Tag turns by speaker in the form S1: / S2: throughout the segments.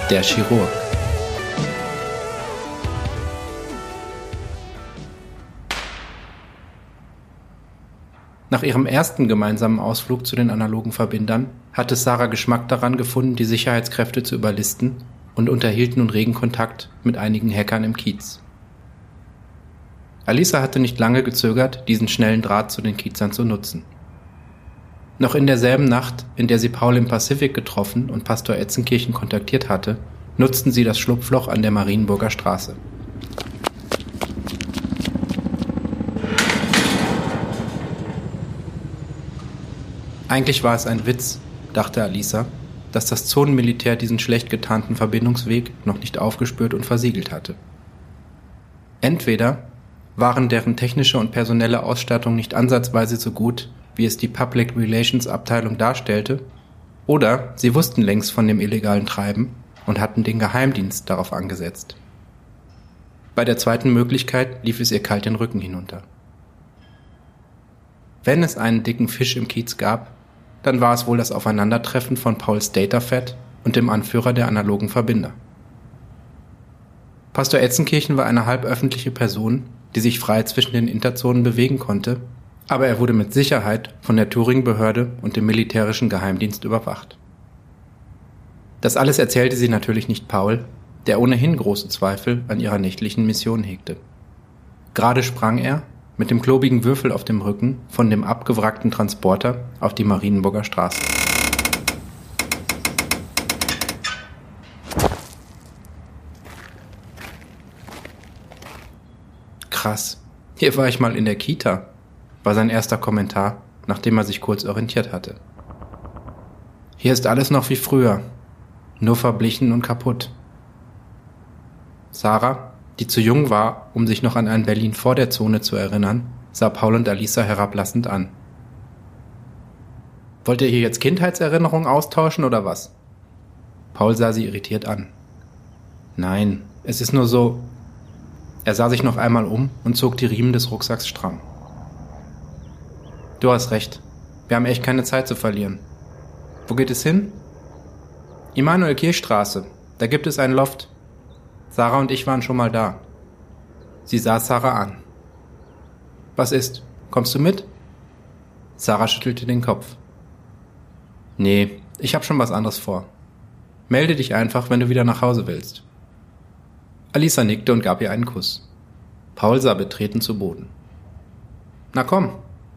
S1: Der Chirurg. Nach ihrem ersten gemeinsamen Ausflug zu den analogen Verbindern hatte Sarah Geschmack daran gefunden, die Sicherheitskräfte zu überlisten und unterhielt nun regen Kontakt mit einigen Hackern im Kiez. Alisa hatte nicht lange gezögert, diesen schnellen Draht zu den Kiezern zu nutzen. Noch in derselben Nacht, in der sie Paul im Pazifik getroffen und Pastor Etzenkirchen kontaktiert hatte, nutzten sie das Schlupfloch an der Marienburger Straße. Eigentlich war es ein Witz, dachte Alisa, dass das Zonenmilitär diesen schlecht getarnten Verbindungsweg noch nicht aufgespürt und versiegelt hatte. Entweder waren deren technische und personelle Ausstattung nicht ansatzweise so gut, wie es die Public Relations Abteilung darstellte, oder sie wussten längst von dem illegalen Treiben und hatten den Geheimdienst darauf angesetzt. Bei der zweiten Möglichkeit lief es ihr kalt den Rücken hinunter. Wenn es einen dicken Fisch im Kiez gab, dann war es wohl das Aufeinandertreffen von Pauls Datafed und dem Anführer der analogen Verbinder. Pastor Etzenkirchen war eine halböffentliche Person, die sich frei zwischen den Interzonen bewegen konnte, aber er wurde mit Sicherheit von der Turing-Behörde und dem militärischen Geheimdienst überwacht. Das alles erzählte sie natürlich nicht Paul, der ohnehin große Zweifel an ihrer nächtlichen Mission hegte. Gerade sprang er, mit dem klobigen Würfel auf dem Rücken, von dem abgewrackten Transporter auf die Marienburger Straße. Krass, hier war ich mal in der Kita, war sein erster Kommentar, nachdem er sich kurz orientiert hatte. Hier ist alles noch wie früher, nur verblichen und kaputt. Sarah, die zu jung war, um sich noch an ein Berlin vor der Zone zu erinnern, sah Paul und Alisa herablassend an. Wollt ihr hier jetzt Kindheitserinnerungen austauschen oder was? Paul sah sie irritiert an. Nein, es ist nur so... Er sah sich noch einmal um und zog die Riemen des Rucksacks stramm. Du hast recht, wir haben echt keine Zeit zu verlieren. Wo geht es hin? Immanuel-Kirchstraße, da gibt es ein Loft. Sarah und ich waren schon mal da. Sie sah Sarah an. Was ist? Kommst du mit? Sarah schüttelte den Kopf. Nee, ich hab schon was anderes vor. Melde dich einfach, wenn du wieder nach Hause willst. Alisa nickte und gab ihr einen Kuss. Paul sah betreten zu Boden. Na komm.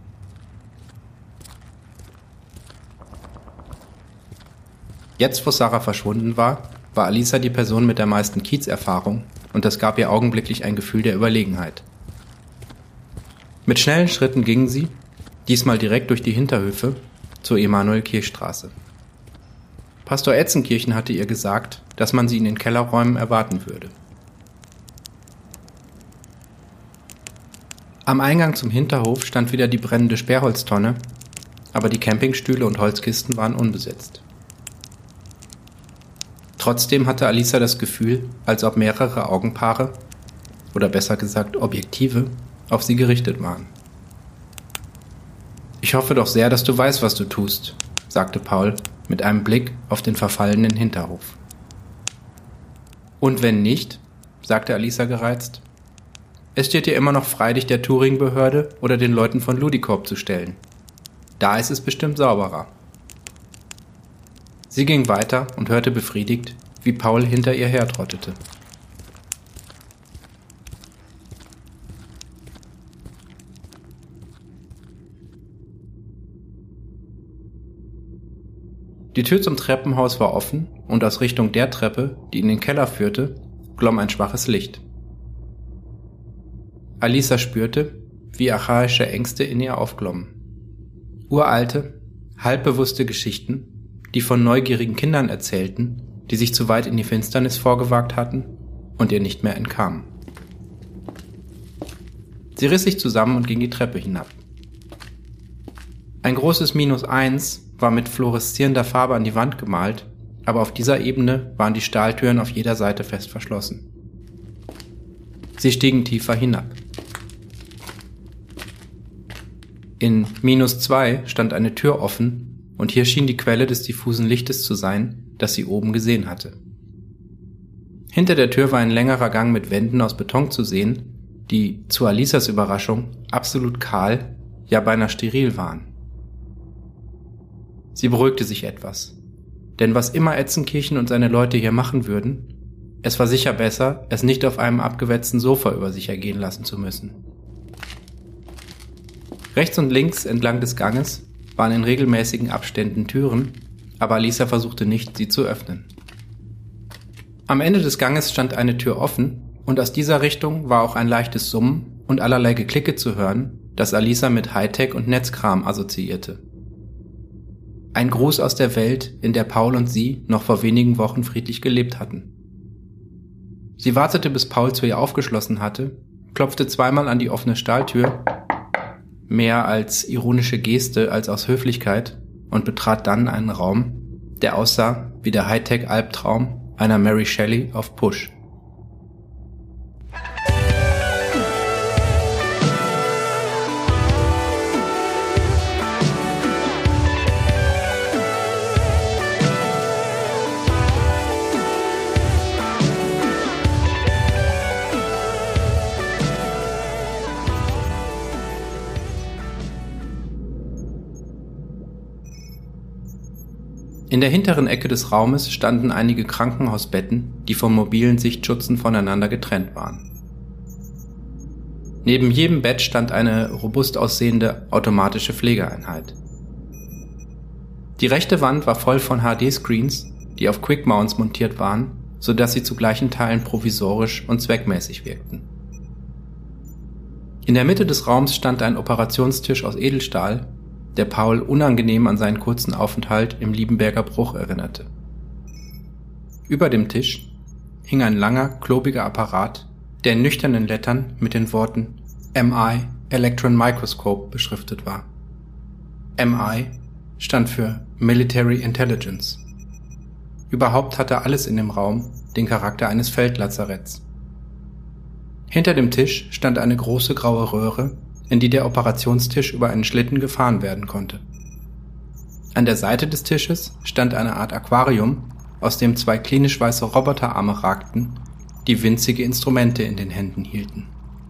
S1: Jetzt, wo Sarah verschwunden war, war Alisa die Person mit der meisten Kiezerfahrung und das gab ihr augenblicklich ein Gefühl der Überlegenheit. Mit schnellen Schritten gingen sie, diesmal direkt durch die Hinterhöfe, zur Emanuel-Kirchstraße. Pastor Etzenkirchen hatte ihr gesagt, dass man sie in den Kellerräumen erwarten würde. Am Eingang zum Hinterhof stand wieder die brennende Sperrholztonne, aber die Campingstühle und Holzkisten waren unbesetzt. Trotzdem hatte Alisa das Gefühl, als ob mehrere Augenpaare, oder besser gesagt Objektive, auf sie gerichtet waren. Ich hoffe doch sehr, dass du weißt, was du tust, sagte Paul mit einem Blick auf den verfallenen Hinterhof. Und wenn nicht, sagte Alisa gereizt, es steht dir immer noch frei, dich der Turing-Behörde oder den Leuten von Ludicorp zu stellen. Da ist es bestimmt sauberer. Sie ging weiter und hörte befriedigt, wie Paul hinter ihr hertrottete. Die Tür zum Treppenhaus war offen und aus Richtung der Treppe, die in den Keller führte, glomm ein schwaches Licht. Alisa spürte, wie archaische Ängste in ihr aufglommen. Uralte, halbbewusste Geschichten, die von neugierigen Kindern erzählten, die sich zu weit in die Finsternis vorgewagt hatten und ihr nicht mehr entkamen. Sie riss sich zusammen und ging die Treppe hinab. Ein großes -1 war mit fluoreszierender Farbe an die Wand gemalt, aber auf dieser Ebene waren die Stahltüren auf jeder Seite fest verschlossen. Sie stiegen tiefer hinab. In -2 stand eine Tür offen und hier schien die Quelle des diffusen Lichtes zu sein, das sie oben gesehen hatte. Hinter der Tür war ein längerer Gang mit Wänden aus Beton zu sehen, die, zu Alisas Überraschung, absolut kahl, ja beinahe steril waren. Sie beruhigte sich etwas. Denn was immer Etzenkirchen und seine Leute hier machen würden, es war sicher besser, es nicht auf einem abgewetzten Sofa über sich ergehen lassen zu müssen. Rechts und links entlang des Ganges waren in regelmäßigen Abständen Türen, aber Alisa versuchte nicht, sie zu öffnen. Am Ende des Ganges stand eine Tür offen und aus dieser Richtung war auch ein leichtes Summen und allerlei Geklicke zu hören, das Alisa mit Hightech und Netzkram assoziierte. Ein Gruß aus der Welt, in der Paul und sie noch vor wenigen Wochen friedlich gelebt hatten. Sie wartete, bis Paul zu ihr aufgeschlossen hatte, klopfte zweimal an die offene Stahltür, mehr als ironische Geste als aus Höflichkeit, und betrat dann einen Raum, der aussah wie der Hightech-Albtraum einer Mary Shelley auf Push. In der hinteren Ecke des Raumes standen einige Krankenhausbetten, die von mobilen Sichtschutzen voneinander getrennt waren. Neben jedem Bett stand eine robust aussehende automatische Pflegeeinheit. Die rechte Wand war voll von HD-Screens, die auf Quick-Mounts montiert waren, sodass sie zu gleichen Teilen provisorisch und zweckmäßig wirkten. In der Mitte des Raums stand ein Operationstisch aus Edelstahl, der Paul unangenehm an seinen kurzen Aufenthalt im Liebenberger Bruch erinnerte. Über dem Tisch hing ein langer, klobiger Apparat, der in nüchternen Lettern mit den Worten MI Electron Microscope beschriftet war. MI stand für Military Intelligence. Überhaupt hatte alles in dem Raum den Charakter eines Feldlazaretts. Hinter dem Tisch stand eine große graue Röhre, in die der Operationstisch über einen Schlitten gefahren werden konnte. An der Seite des Tisches stand eine Art Aquarium, aus dem zwei klinisch weiße Roboterarme ragten, die winzige Instrumente in den Händen hielten.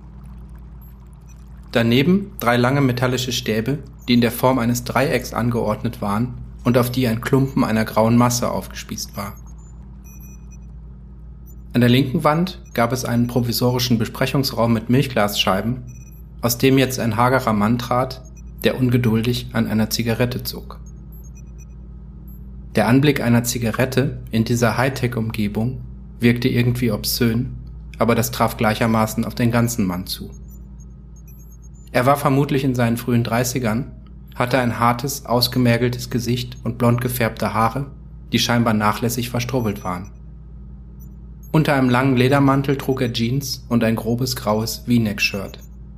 S1: Daneben 3 lange metallische Stäbe, die in der Form eines Dreiecks angeordnet waren und auf die ein Klumpen einer grauen Masse aufgespießt war. An der linken Wand gab es einen provisorischen Besprechungsraum mit Milchglasscheiben, aus dem jetzt ein hagerer Mann trat, der ungeduldig an einer Zigarette zog. Der Anblick einer Zigarette in dieser Hightech-Umgebung wirkte irgendwie obszön, aber das traf gleichermaßen auf den ganzen Mann zu. Er war vermutlich in seinen frühen 30ern, hatte ein hartes, ausgemergeltes Gesicht und blond gefärbte Haare, die scheinbar nachlässig verstrubbelt waren. Unter einem langen Ledermantel trug er Jeans und ein grobes graues V-Neck-Shirt.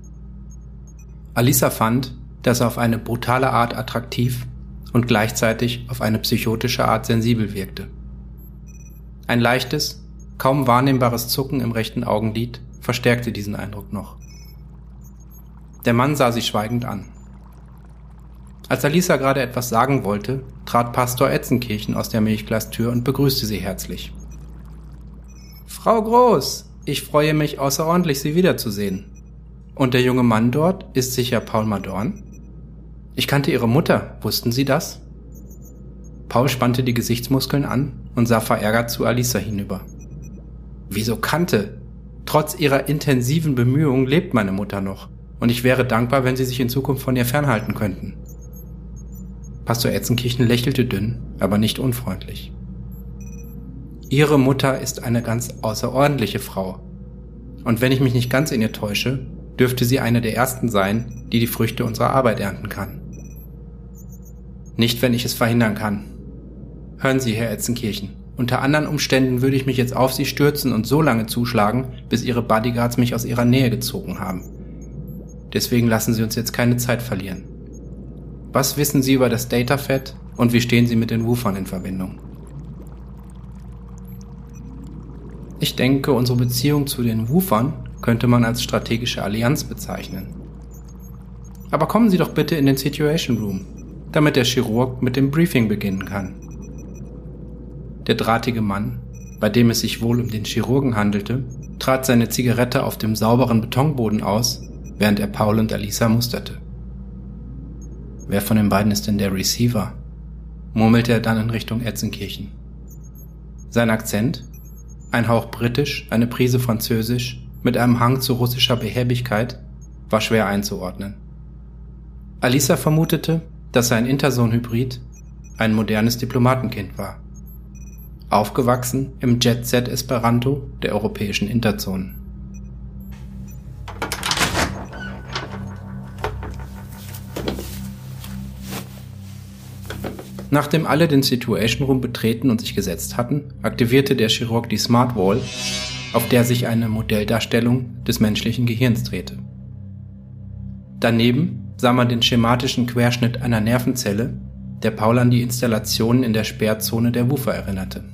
S1: Alisa fand, dass er auf eine brutale Art attraktiv und gleichzeitig auf eine psychotische Art sensibel wirkte. Ein leichtes, kaum wahrnehmbares Zucken im rechten Augenlid verstärkte diesen Eindruck noch. Der Mann sah sie schweigend an. Als Alisa gerade etwas sagen wollte, trat Pastor Etzenkirchen aus der Milchglastür und begrüßte sie herzlich. »Frau Groß, ich freue mich außerordentlich, Sie wiederzusehen. Und der junge Mann dort ist sicher Paul Madorn? Ich kannte Ihre Mutter, wussten Sie das?« Paul spannte die Gesichtsmuskeln an und sah verärgert zu Alisa hinüber. »Wieso kannte? Trotz ihrer intensiven Bemühungen lebt meine Mutter noch, und ich wäre dankbar, wenn Sie sich in Zukunft von ihr fernhalten könnten.« Pastor Etzenkirchen lächelte dünn, aber nicht unfreundlich. »Ihre Mutter ist eine ganz außerordentliche Frau. Und wenn ich mich nicht ganz in ihr täusche, dürfte sie eine der ersten sein, die die Früchte unserer Arbeit ernten kann. Nicht, wenn ich es verhindern kann. Hören Sie, Herr Etzenkirchen, unter anderen Umständen würde ich mich jetzt auf Sie stürzen und so lange zuschlagen, bis Ihre Bodyguards mich aus ihrer Nähe gezogen haben. Deswegen lassen Sie uns jetzt keine Zeit verlieren. Was wissen Sie über das Datafed und wie stehen Sie mit den Woofern in Verbindung?« Ich denke, unsere Beziehung zu den Woofern könnte man als strategische Allianz bezeichnen. Aber kommen Sie doch bitte in den Situation Room, damit der Chirurg mit dem Briefing beginnen kann. Der drahtige Mann bei dem es sich wohl um den Chirurgen handelte, trat seine Zigarette auf dem sauberen Betonboden aus, während er Paul und Alisa musterte. Wer von den beiden ist denn der Receiver? Murmelte er dann in Richtung Etzenkirchen. Sein Akzent? Ein Hauch britisch, eine Prise französisch, mit einem Hang zu russischer Behäbigkeit, war schwer einzuordnen. Alisa vermutete, dass sein Interson-Hybrid ein modernes Diplomatenkind war. Aufgewachsen im Jet-Set-Esperanto der europäischen Interzonen. Nachdem alle den Situation Room betreten und sich gesetzt hatten, aktivierte der Chirurg die Smart Wall, auf der sich eine Modelldarstellung des menschlichen Gehirns drehte. Daneben sah man den schematischen Querschnitt einer Nervenzelle, der Paul an die Installationen in der Sperrzone der Woofer erinnerte.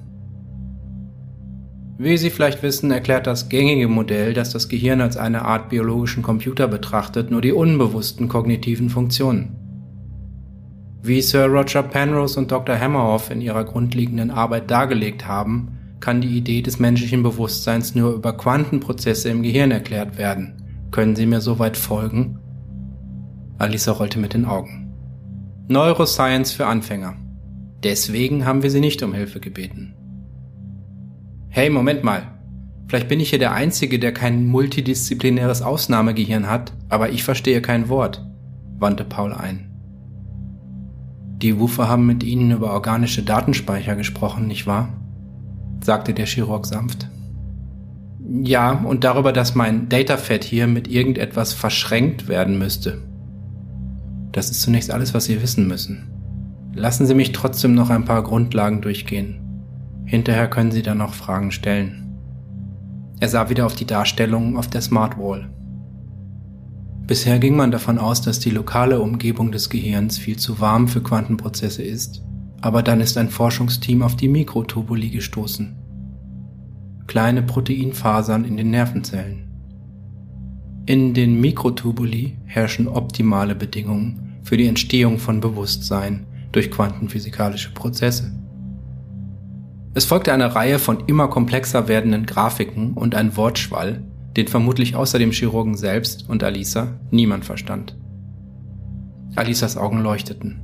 S1: Wie Sie vielleicht wissen, erklärt das gängige Modell, dass das Gehirn als eine Art biologischen Computer betrachtet, nur die unbewussten kognitiven Funktionen. Wie Sir Roger Penrose und Dr. Hammerhoff in ihrer grundlegenden Arbeit dargelegt haben, kann die Idee des menschlichen Bewusstseins nur über Quantenprozesse im Gehirn erklärt werden. Können Sie mir soweit folgen? Alisa rollte mit den Augen. Neuroscience für Anfänger. Deswegen haben wir Sie nicht um Hilfe gebeten. Hey, Moment mal. Vielleicht bin ich hier der Einzige, der kein multidisziplinäres Ausnahmegehirn hat, aber ich verstehe kein Wort, wandte Paul ein. Die Woofer haben mit Ihnen über organische Datenspeicher gesprochen, nicht wahr? Sagte der Chirurg sanft. Ja, und darüber, dass mein Datafed hier mit irgendetwas verschränkt werden müsste. Das ist zunächst alles, was Sie wissen müssen. Lassen Sie mich trotzdem noch ein paar Grundlagen durchgehen. Hinterher können Sie dann noch Fragen stellen. Er sah wieder auf die Darstellungen auf der Smart Wall. Bisher ging man davon aus, dass die lokale Umgebung des Gehirns viel zu warm für Quantenprozesse ist, aber dann ist ein Forschungsteam auf die Mikrotubuli gestoßen. Kleine Proteinfasern in den Nervenzellen. In den Mikrotubuli herrschen optimale Bedingungen für die Entstehung von Bewusstsein durch quantenphysikalische Prozesse. Es folgte eine Reihe von immer komplexer werdenden Grafiken und ein Wortschwall, den vermutlich außer dem Chirurgen selbst und Alisa niemand verstand. Alisas Augen leuchteten.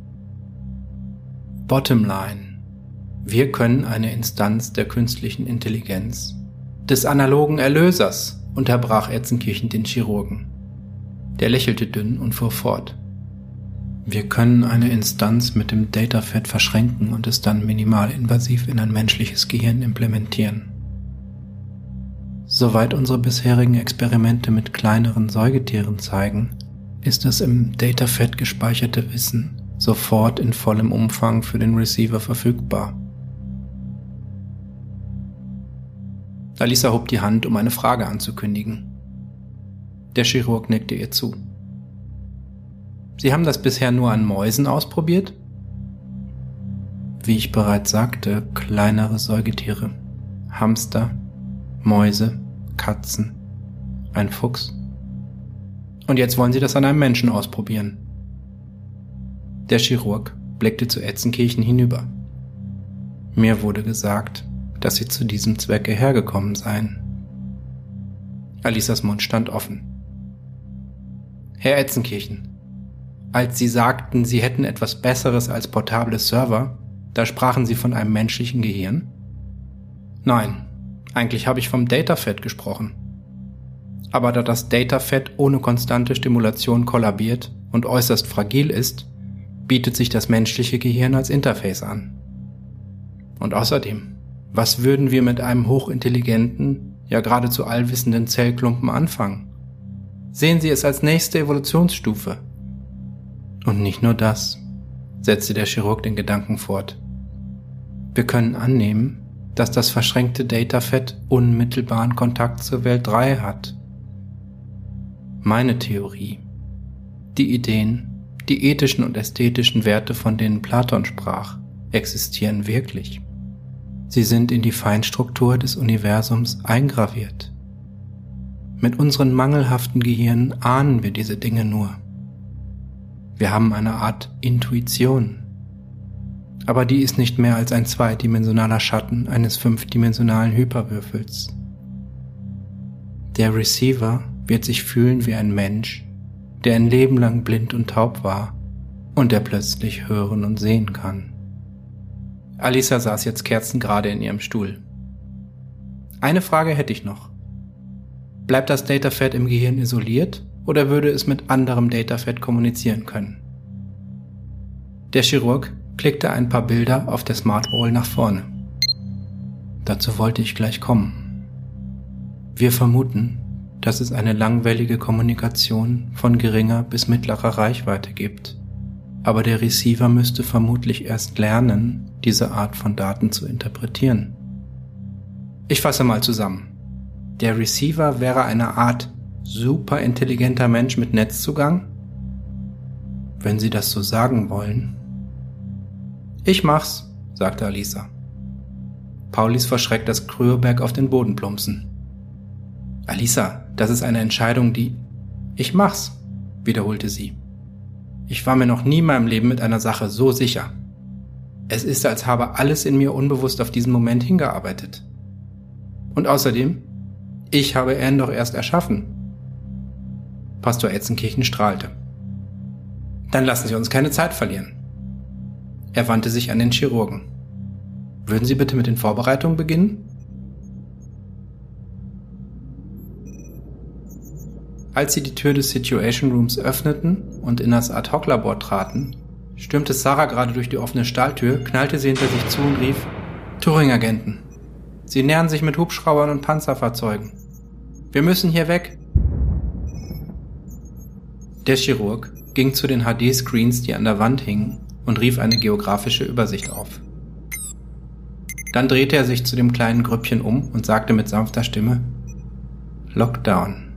S1: Bottomline. Wir können eine Instanz der künstlichen Intelligenz, des analogen Erlösers, unterbrach Etzenkirchen den Chirurgen. Der lächelte dünn und fuhr fort. Wir können eine Instanz mit dem Datafed verschränken und es dann minimalinvasiv in ein menschliches Gehirn implementieren. Soweit unsere bisherigen Experimente mit kleineren Säugetieren zeigen, ist das im Datafed gespeicherte Wissen sofort in vollem Umfang für den Receiver verfügbar. Alisa hob die Hand, um eine Frage anzukündigen. Der Chirurg nickte ihr zu. Sie haben das bisher nur an Mäusen ausprobiert? Wie ich bereits sagte, kleinere Säugetiere, Hamster, Mäuse, Katzen, ein Fuchs. Und jetzt wollen Sie das an einem Menschen ausprobieren. Der Chirurg blickte zu Etzenkirchen hinüber. Mir wurde gesagt, dass Sie zu diesem Zwecke hergekommen seien. Alisas Mund stand offen. Herr Etzenkirchen, als Sie sagten, Sie hätten etwas Besseres als portable Server, da sprachen Sie von einem menschlichen Gehirn? Nein. Eigentlich habe ich vom Datafed gesprochen. Aber da das Datafed ohne konstante Stimulation kollabiert und äußerst fragil ist, bietet sich das menschliche Gehirn als Interface an. Und außerdem, was würden wir mit einem hochintelligenten, ja geradezu allwissenden Zellklumpen anfangen? Sehen Sie es als nächste Evolutionsstufe. Und nicht nur das, setzte der Chirurg den Gedanken fort. Wir können annehmen, dass das verschränkte Datafed unmittelbaren Kontakt zur Welt 3 hat. Meine Theorie. Die Ideen, die ethischen und ästhetischen Werte, von denen Platon sprach, existieren wirklich. Sie sind in die Feinstruktur des Universums eingraviert. Mit unseren mangelhaften Gehirnen ahnen wir diese Dinge nur. Wir haben eine Art Intuition. aber die ist nicht mehr als ein zweidimensionaler Schatten eines fünfdimensionalen Hyperwürfels. Der Receiver wird sich fühlen wie ein Mensch, der ein Leben lang blind und taub war und der plötzlich hören und sehen kann. Alisa saß jetzt kerzengerade in ihrem Stuhl. Eine Frage hätte ich noch. Bleibt das Datafed im Gehirn isoliert oder würde es mit anderem Datafed kommunizieren können? Der Chirurg klickte ein paar Bilder auf der Smartwall nach vorne. Dazu wollte ich gleich kommen. Wir vermuten, dass es eine langwellige Kommunikation von geringer bis mittlerer Reichweite gibt. Aber der Receiver müsste vermutlich erst lernen, diese Art von Daten zu interpretieren. Ich fasse mal zusammen. Der Receiver wäre eine Art superintelligenter Mensch mit Netzzugang? Wenn Sie das so sagen wollen. Ich mach's, sagte Alisa. Paul ließ verschreckt das Kryoberg auf den Boden plumpsen. Alisa, das ist eine Entscheidung, die... Ich mach's, wiederholte sie. Ich war mir noch nie in meinem Leben mit einer Sache so sicher. Es ist, als habe alles in mir unbewusst auf diesen Moment hingearbeitet. Und außerdem, ich habe ihn doch erst erschaffen. Pastor Etzenkirchen strahlte. Dann lassen Sie uns keine Zeit verlieren. Er wandte sich an den Chirurgen. Würden Sie bitte mit den Vorbereitungen beginnen? Als sie die Tür des Situation Rooms öffneten und in das Ad-Hoc-Labor traten, stürmte Sarah gerade durch die offene Stahltür, knallte sie hinter sich zu und rief: Turing-Agenten. Sie nähern sich mit Hubschraubern und Panzerfahrzeugen. Wir müssen hier weg. Der Chirurg ging zu den HD-Screens, die an der Wand hingen, und rief eine geografische Übersicht auf. Dann drehte er sich zu dem kleinen Grüppchen um und sagte mit sanfter Stimme: Lockdown.